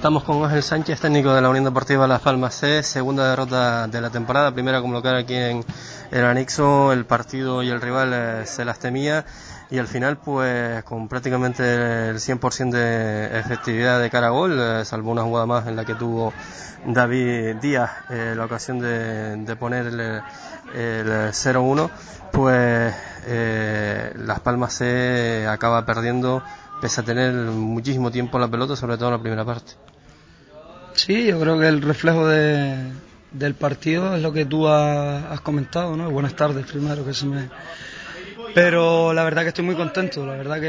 Estamos con Ángel Sánchez, técnico de la Unión Deportiva Las Palmas C, segunda derrota de la temporada, primera como local aquí en el anexo. El partido y el rival se las temía y al final pues con prácticamente el 100% de efectividad de cara a gol, salvo una jugada más en la que tuvo David Díaz la ocasión de poner el 0-1, pues Las Palmas C acaba perdiendo pese a tener muchísimo tiempo la pelota, sobre todo en la primera parte. Sí, yo creo que el reflejo del partido es lo que tú has comentado, ¿no? Buenas tardes primero, que se me... Pero la verdad que estoy muy contento, la verdad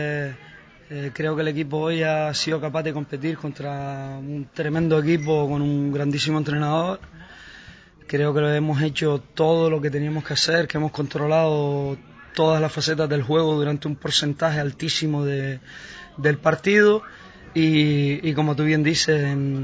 que creo que el equipo hoy ha sido capaz de competir contra un tremendo equipo con un grandísimo entrenador. Creo que hemos hecho todo lo que teníamos que hacer, que hemos controlado todas las facetas del juego durante un porcentaje altísimo del partido y como tú bien dices,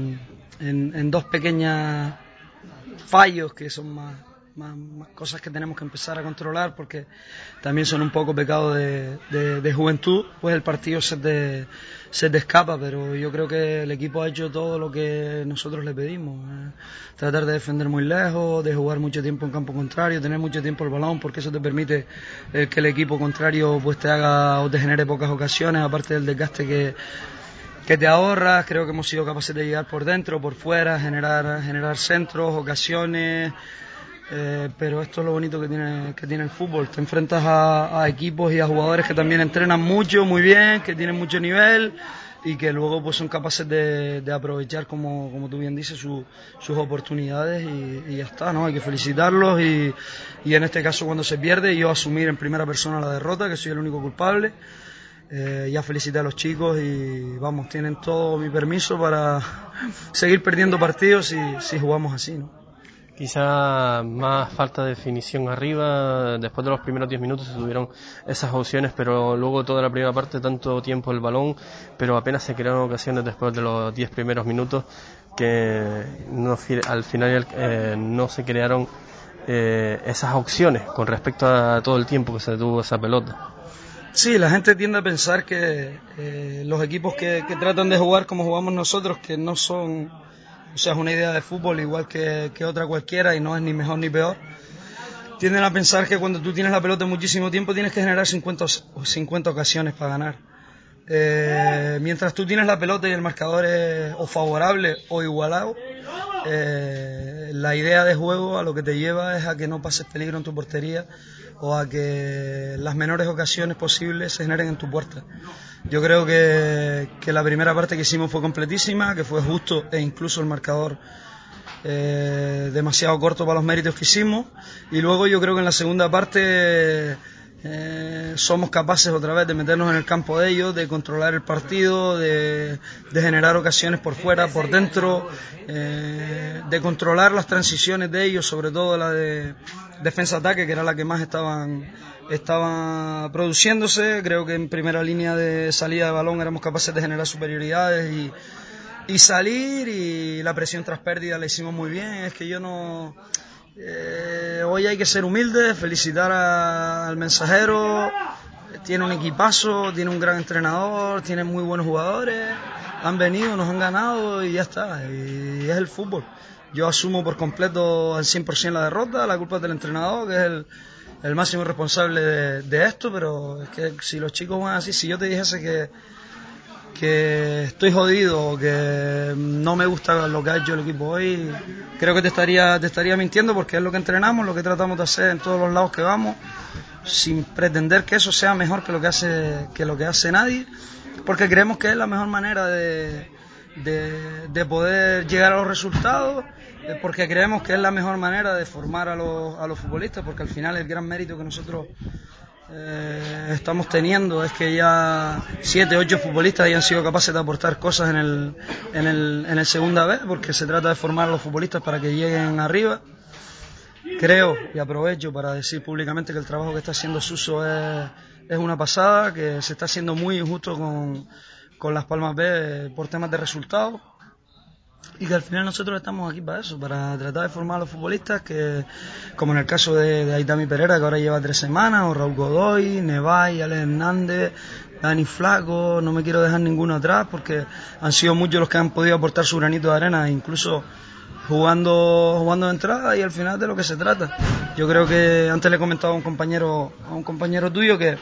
en dos pequeños fallos que son más cosas que tenemos que empezar a controlar, porque también son un poco pecado de juventud, pues el partido se te escapa. Pero yo creo que el equipo ha hecho todo lo que nosotros le pedimos, tratar de defender muy lejos, de jugar mucho tiempo en campo contrario, tener mucho tiempo el balón, porque eso te permite que el equipo contrario pues te haga o te genere pocas ocasiones, aparte del desgaste que te ahorras. Creo que hemos sido capaces de llegar por dentro, por fuera, generar centros, ocasiones. Pero esto es lo bonito que tiene el fútbol. Te enfrentas a equipos y a jugadores que también entrenan mucho, muy bien, que tienen mucho nivel y que luego pues son capaces de aprovechar, como tú bien dices, sus oportunidades y ya está, ¿no? Hay que felicitarlos y en este caso, cuando se pierde, yo asumir en primera persona la derrota, que soy el único culpable. Ya felicité a los chicos y vamos, tienen todo mi permiso para seguir perdiendo partidos si jugamos así, ¿no? Quizá más falta de definición arriba. Después de los primeros 10 minutos se tuvieron esas opciones, pero luego toda la primera parte, tanto tiempo el balón, pero apenas se crearon ocasiones después de los 10 primeros minutos, que no, al final no se crearon esas opciones con respecto a todo el tiempo que se detuvo esa pelota. Sí, la gente tiende a pensar que los equipos que tratan de jugar como jugamos nosotros, que no son... O sea, es una idea de fútbol igual que otra cualquiera y no es ni mejor ni peor. Tienden a pensar que cuando tú tienes la pelota muchísimo tiempo tienes que generar 50 ocasiones para ganar. Mientras tú tienes la pelota y el marcador es o favorable o igualado, la idea de juego a lo que te lleva es a que no pases peligro en tu portería o a que las menores ocasiones posibles se generen en tu puerta. Yo creo que la primera parte que hicimos fue completísima, que fue justo e incluso el marcador demasiado corto para los méritos que hicimos, y luego yo creo que en la segunda parte somos capaces otra vez de meternos en el campo de ellos, de controlar el partido, de generar ocasiones por fuera, por dentro, de controlar las transiciones de ellos, sobre todo la de defensa-ataque, que era la que más estaba produciéndose. Creo que en primera línea de salida de balón éramos capaces de generar superioridades y salir, y la presión tras pérdida la hicimos muy bien. Es que yo no... hoy hay que ser humilde, felicitar al Mensajero, tiene un equipazo, tiene un gran entrenador, tiene muy buenos jugadores, han venido, nos han ganado y ya está, y es el fútbol. Yo asumo por completo al 100% la derrota, la culpa es del entrenador, que es el máximo responsable de esto, pero es que si los chicos van así, si yo te dijese que estoy jodido, que no me gusta lo que ha hecho el equipo hoy, creo que te estaría mintiendo, porque es lo que entrenamos, lo que tratamos de hacer en todos los lados que vamos, sin pretender que eso sea mejor que lo que hace nadie, porque creemos que es la mejor manera de poder llegar a los resultados, porque creemos que es la mejor manera de formar a los futbolistas, porque al final el gran mérito que nosotros estamos teniendo es que ya 7, 8 futbolistas hayan sido capaces de aportar cosas en el segunda vez, porque se trata de formar a los futbolistas para que lleguen arriba. Creo, y aprovecho para decir públicamente, que el trabajo que está haciendo Suso es una pasada, que se está haciendo muy injusto con Las Palmas B por temas de resultados, y que al final nosotros estamos aquí para eso, para tratar de formar a los futbolistas, que como en el caso de Aitami Pereira, que ahora lleva 3 semanas, o Raúl Godoy, Nevay, Alex Hernández, Dani Flaco, no me quiero dejar ninguno atrás porque han sido muchos los que han podido aportar su granito de arena, incluso jugando de entrada, y al final de lo que se trata. Yo creo que antes le he comentado a un compañero tuyo que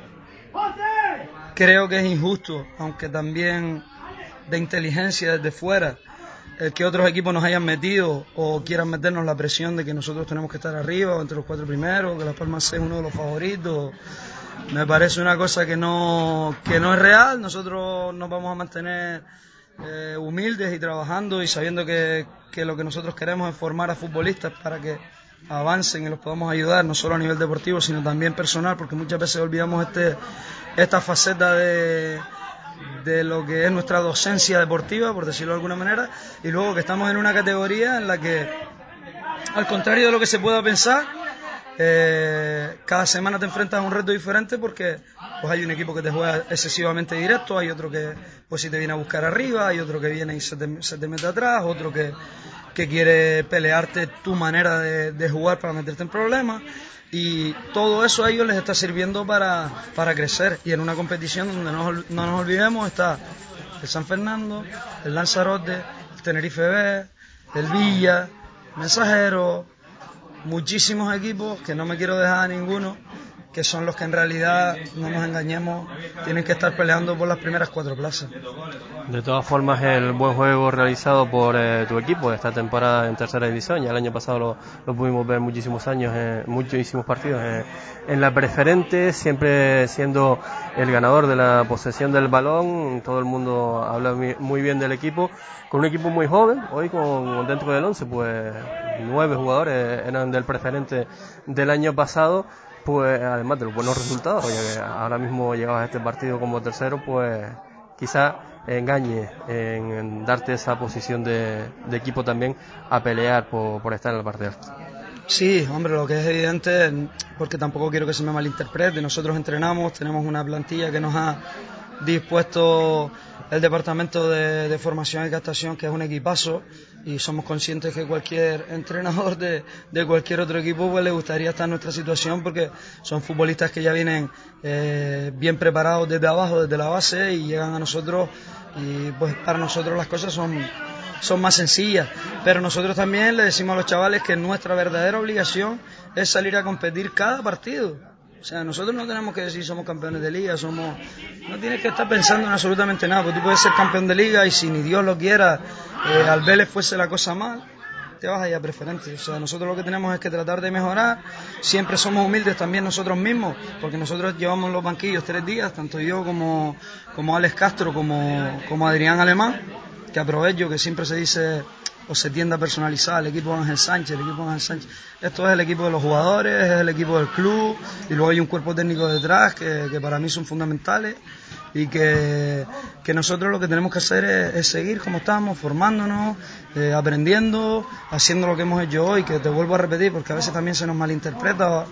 creo que es injusto, aunque también de inteligencia desde fuera, el que otros equipos nos hayan metido o quieran meternos la presión de que nosotros tenemos que estar arriba o entre los 4 primeros, que Las Palmas sea uno de los favoritos. Me parece una cosa que no es real. Nosotros nos vamos a mantener humildes y trabajando y sabiendo que lo que nosotros queremos es formar a futbolistas para que avancen y los podamos ayudar, no solo a nivel deportivo, sino también personal, porque muchas veces olvidamos esta faceta de lo que es nuestra docencia deportiva, por decirlo de alguna manera, y luego que estamos en una categoría en la que, al contrario de lo que se pueda pensar, cada semana te enfrentas a un reto diferente, porque pues hay un equipo que te juega excesivamente directo, hay otro que pues si te viene a buscar arriba, hay otro que viene y se te mete atrás, otro que quiere pelearte tu manera de jugar para meterte en problemas, y todo eso a ellos les está sirviendo para crecer, y en una competición donde no nos olvidemos está el San Fernando, el Lanzarote, el Tenerife B, el Villa, Mensajero, muchísimos equipos que no me quiero dejar a ninguno, que son los que en realidad, no nos engañemos, tienen que estar peleando por las primeras 4 plazas. De todas formas, el buen juego realizado por tu equipo esta temporada en tercera división, ya el año pasado lo pudimos ver muchísimos partidos en la preferente, siempre siendo el ganador de la posesión del balón. Todo el mundo habla muy bien del equipo, con un equipo muy joven. Hoy dentro del 11 pues 9 jugadores eran del preferente del año pasado, pues además de los buenos resultados, ya que ahora mismo llegabas a este partido como tercero, pues quizá engañe en darte esa posición de equipo también a pelear por estar en la parte alta. Sí, hombre, lo que es evidente, porque tampoco quiero que se me malinterprete, nosotros entrenamos, tenemos una plantilla que nos ha dispuesto el departamento de formación y captación, que es un equipazo, y somos conscientes que cualquier entrenador de cualquier otro equipo pues le gustaría estar en nuestra situación, porque son futbolistas que ya vienen bien preparados desde abajo, desde la base, y llegan a nosotros, y pues para nosotros las cosas son más sencillas, pero nosotros también le decimos a los chavales que nuestra verdadera obligación es salir a competir cada partido. O sea, nosotros no tenemos que decir somos campeones de liga, no tienes que estar pensando en absolutamente nada, porque tú puedes ser campeón de liga y si ni Dios lo quiera, al Vélez fuese la cosa mal, te vas a ir a preferente. O sea, nosotros lo que tenemos es que tratar de mejorar, siempre somos humildes también nosotros mismos, porque nosotros llevamos los banquillos 3 días, tanto yo como Alex Castro, como Adrián Alemán, que aprovecho, que siempre se dice o se tiende a personalizar el equipo de Ángel Sánchez. Esto es el equipo de los jugadores, es el equipo del club, y luego hay un cuerpo técnico detrás que para mí son fundamentales, y que nosotros lo que tenemos que hacer es seguir como estamos, formándonos, aprendiendo, haciendo lo que hemos hecho hoy, que te vuelvo a repetir porque a veces también se nos malinterpreta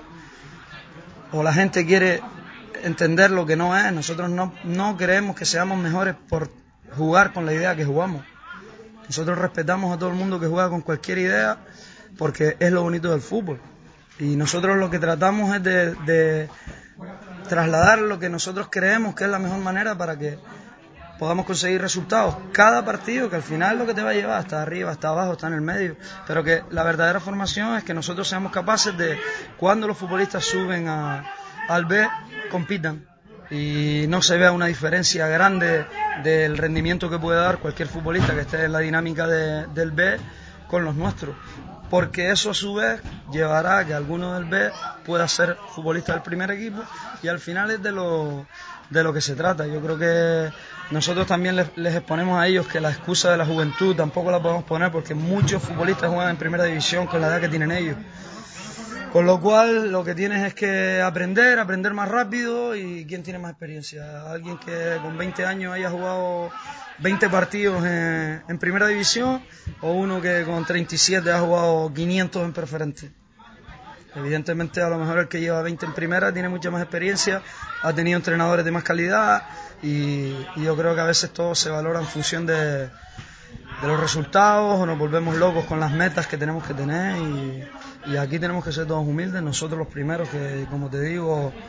o la gente quiere entender lo que no es. Nosotros no creemos que seamos mejores por jugar con la idea que jugamos. Nosotros respetamos a todo el mundo que juega con cualquier idea, porque es lo bonito del fútbol, y nosotros lo que tratamos es de trasladar lo que nosotros creemos que es la mejor manera para que podamos conseguir resultados cada partido, que al final es lo que te va a llevar, hasta arriba, hasta abajo, está en el medio, pero que la verdadera formación es que nosotros seamos capaces de, cuando los futbolistas suben al B, compitan y no se vea una diferencia grande del rendimiento que puede dar cualquier futbolista que esté en la dinámica del B con los nuestros, porque eso a su vez llevará a que alguno del B pueda ser futbolista del primer equipo, y al final es de lo que se trata. Yo creo que nosotros también les exponemos a ellos que la excusa de la juventud tampoco la podemos poner, porque muchos futbolistas juegan en primera división con la edad que tienen ellos. Con lo cual lo que tienes es que aprender más rápido. ¿Y quién tiene más experiencia? Alguien que con 20 años haya jugado 20 partidos en primera división, o uno que con 37 ha jugado 500 en preferente. Evidentemente a lo mejor el que lleva 20 en primera tiene mucha más experiencia, ha tenido entrenadores de más calidad, y yo creo que a veces todo se valora en función de los resultados, o nos volvemos locos con las metas que tenemos que tener, y aquí tenemos que ser todos humildes, nosotros los primeros, que como te digo,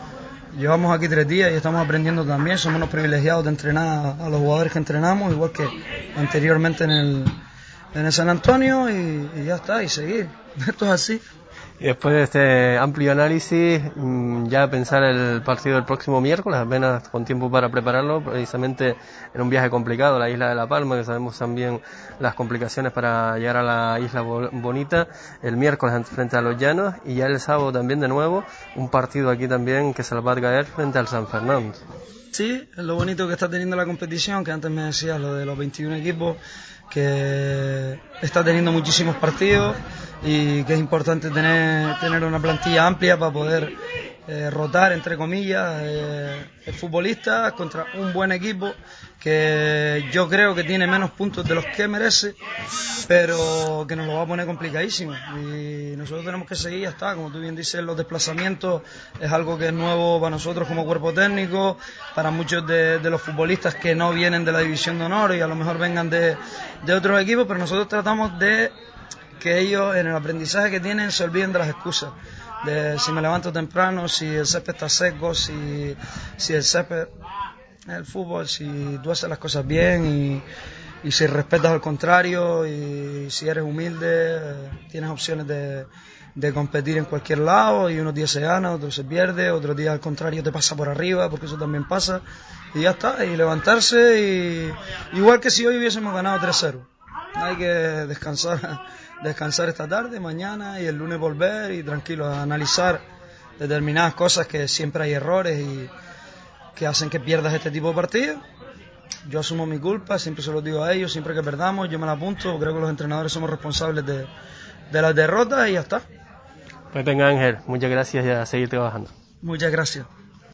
Llevamos aquí 3 días y estamos aprendiendo también. Somos unos privilegiados de entrenar a los jugadores que entrenamos, igual que anteriormente en el San Antonio, y ya está, y seguir. Esto es así. Y después de este amplio análisis, ya pensar el partido del próximo miércoles, apenas con tiempo para prepararlo, precisamente en un viaje complicado, la isla de La Palma, que sabemos también las complicaciones para llegar a la isla bonita, el miércoles frente a Los Llanos, y ya el sábado también de nuevo, un partido aquí también que se les va a caer frente al San Fernando. Sí, es lo bonito que está teniendo la competición, que antes me decías lo de los 21 equipos, que está teniendo muchísimos partidos y que es importante tener una plantilla amplia para poder rotar, entre comillas, futbolistas contra un buen equipo que yo creo que tiene menos puntos de los que merece, pero que nos lo va a poner complicadísimo, y nosotros tenemos que seguir. Ya está, como tú bien dices, los desplazamientos es algo que es nuevo para nosotros como cuerpo técnico, para muchos de los futbolistas que no vienen de la división de honor y a lo mejor vengan de otros equipos, pero nosotros tratamos de que ellos en el aprendizaje que tienen se olviden de las excusas, de si me levanto temprano, si el césped está seco, si el césped, el fútbol, si tú haces las cosas bien y si respetas al contrario y si eres humilde, tienes opciones de competir en cualquier lado, y unos días se gana, otros se pierde, otros días al contrario te pasa por arriba, porque eso también pasa, y ya está, y levantarse, y igual que si hoy hubiésemos ganado 3-0, hay que descansar esta tarde, mañana y el lunes volver y tranquilo a analizar determinadas cosas, que siempre hay errores y que hacen que pierdas este tipo de partidos. Yo asumo mi culpa, siempre se lo digo a ellos, siempre que perdamos yo me la apunto, creo que los entrenadores somos responsables de las derrotas, y ya está. Pues venga, Ángel, muchas gracias y a seguir trabajando. Muchas gracias.